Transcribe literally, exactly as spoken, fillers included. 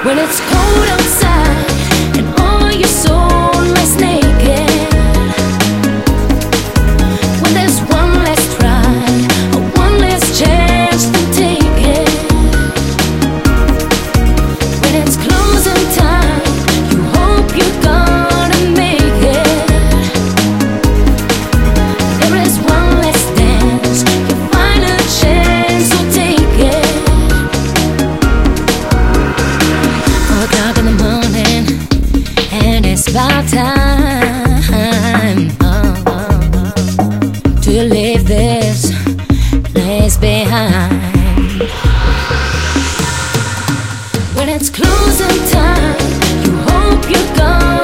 When it's cold outside and all your soul is naked, when there's one less try or one less chance to take it, when it's closing time, you hope you're gonna make it. There is one less dance, you find a chance, so take it. Four o'clock in the morning, and it's about time oh, oh, oh, to leave this place behind. When it's closing time, you hope you're gone.